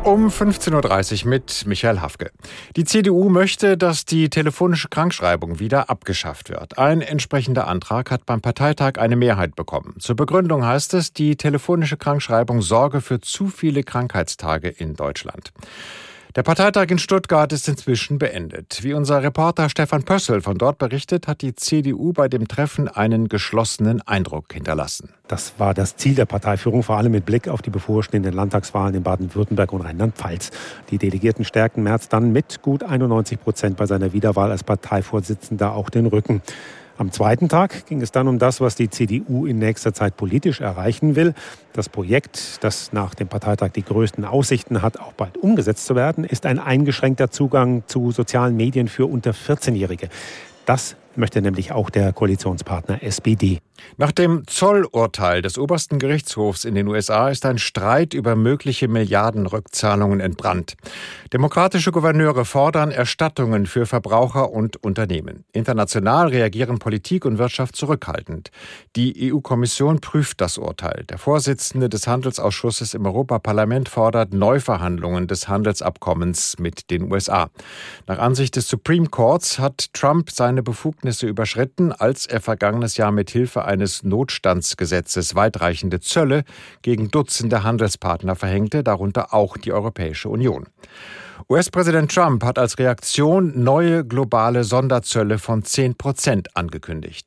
Um 15.30 Uhr mit Michael Hafke. Die CDU möchte, dass die telefonische Krankschreibung wieder abgeschafft wird. Ein entsprechender Antrag hat beim Parteitag eine Mehrheit bekommen. Zur Begründung heißt es, die telefonische Krankschreibung sorge für zu viele Krankheitstage in Deutschland. Der Parteitag in Stuttgart ist inzwischen beendet. Wie unser Reporter Stefan Pössl von dort berichtet, hat die CDU bei dem Treffen einen geschlossenen Eindruck hinterlassen. Das war das Ziel der Parteiführung, vor allem mit Blick auf die bevorstehenden Landtagswahlen in Baden-Württemberg und Rheinland-Pfalz. Die Delegierten stärkten Merz dann mit gut 91% bei seiner Wiederwahl als Parteivorsitzender auch den Rücken. Am zweiten Tag ging es dann um das, was die CDU in nächster Zeit politisch erreichen will. Das Projekt, das nach dem Parteitag die größten Aussichten hat, auch bald umgesetzt zu werden, ist ein eingeschränkter Zugang zu sozialen Medien für unter 14-Jährige. Das möchte nämlich auch der Koalitionspartner SPD. Nach dem Zollurteil des obersten Gerichtshofs in den USA ist ein Streit über mögliche Milliardenrückzahlungen entbrannt. Demokratische Gouverneure fordern Erstattungen für Verbraucher und Unternehmen. International reagieren Politik und Wirtschaft zurückhaltend. Die EU-Kommission prüft das Urteil. Der Vorsitzende des Handelsausschusses im Europaparlament fordert Neuverhandlungen des Handelsabkommens mit den USA. Nach Ansicht des Supreme Courts hat Trump seine Befugnisse überschritten, als er vergangenes Jahr mit Hilfe eines Notstandsgesetzes weitreichende Zölle gegen Dutzende Handelspartner verhängte, darunter auch die Europäische Union. US-Präsident Trump hat als Reaktion neue globale Sonderzölle von 10% angekündigt.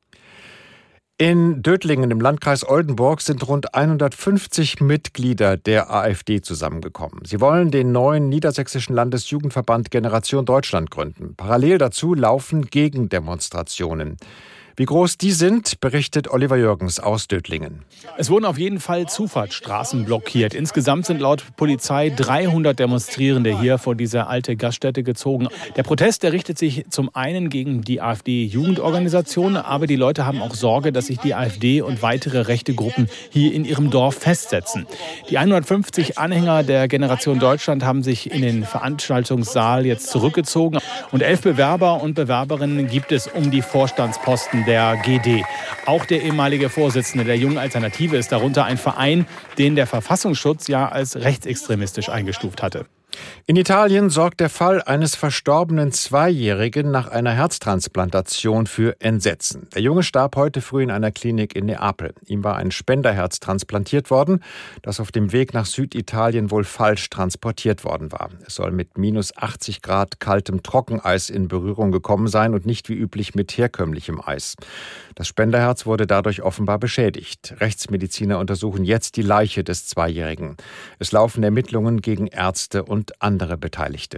In Dötlingen im Landkreis Oldenburg sind rund 150 Mitglieder der AfD zusammengekommen. Sie wollen den neuen niedersächsischen Landesjugendverband Generation Deutschland gründen. Parallel dazu laufen Gegendemonstrationen. Wie groß die sind, berichtet Oliver Jürgens aus Dötlingen. Es wurden auf jeden Fall Zufahrtsstraßen blockiert. Insgesamt sind laut Polizei 300 Demonstrierende hier vor dieser alte Gaststätte gezogen. Der Protest, der richtet sich zum einen gegen die AfD-Jugendorganisation, aber die Leute haben auch Sorge, dass sich die AfD und weitere rechte Gruppen hier in ihrem Dorf festsetzen. Die 150 Anhänger der Generation Deutschland haben sich in den Veranstaltungssaal jetzt zurückgezogen. Und 11 Bewerber und Bewerberinnen gibt es um die Vorstandsposten der GD. Auch der ehemalige Vorsitzende der Jungen Alternative ist darunter, ein Verein, den der Verfassungsschutz ja als rechtsextremistisch eingestuft hatte. In Italien sorgt der Fall eines verstorbenen Zweijährigen nach einer Herztransplantation für Entsetzen. Der Junge starb heute früh in einer Klinik in Neapel. Ihm war ein Spenderherz transplantiert worden, das auf dem Weg nach Süditalien wohl falsch transportiert worden war. Es soll mit minus 80 Grad kaltem Trockeneis in Berührung gekommen sein und nicht wie üblich mit herkömmlichem Eis. Das Spenderherz wurde dadurch offenbar beschädigt. Rechtsmediziner untersuchen jetzt die Leiche des Zweijährigen. Es laufen Ermittlungen gegen Ärzte und andere Beteiligte.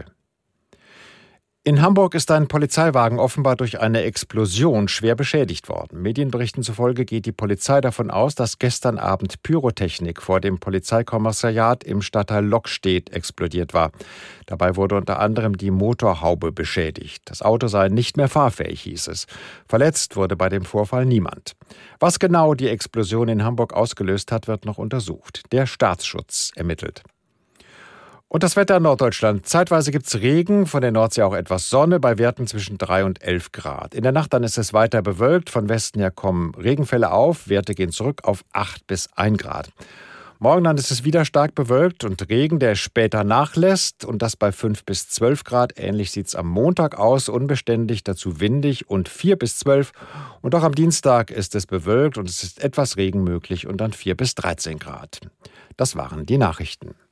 In Hamburg ist ein Polizeiwagen offenbar durch eine Explosion schwer beschädigt worden. Medienberichten zufolge geht die Polizei davon aus, dass gestern Abend Pyrotechnik vor dem Polizeikommissariat im Stadtteil Lokstedt explodiert war. Dabei wurde unter anderem die Motorhaube beschädigt. Das Auto sei nicht mehr fahrfähig, hieß es. Verletzt wurde bei dem Vorfall niemand. Was genau die Explosion in Hamburg ausgelöst hat, wird noch untersucht. Der Staatsschutz ermittelt. Und das Wetter in Norddeutschland. Zeitweise gibt es Regen, von der Nordsee auch etwas Sonne, bei Werten zwischen 3 und 11 Grad. In der Nacht dann ist es weiter bewölkt, von Westen her kommen Regenfälle auf, Werte gehen zurück auf 8 bis 1 Grad. Morgen dann ist es wieder stark bewölkt und Regen, der später nachlässt und das bei 5 bis 12 Grad. Ähnlich sieht es am Montag aus, unbeständig, dazu windig und 4 bis 12. Und auch am Dienstag ist es bewölkt und es ist etwas Regen möglich und dann 4 bis 13 Grad. Das waren die Nachrichten.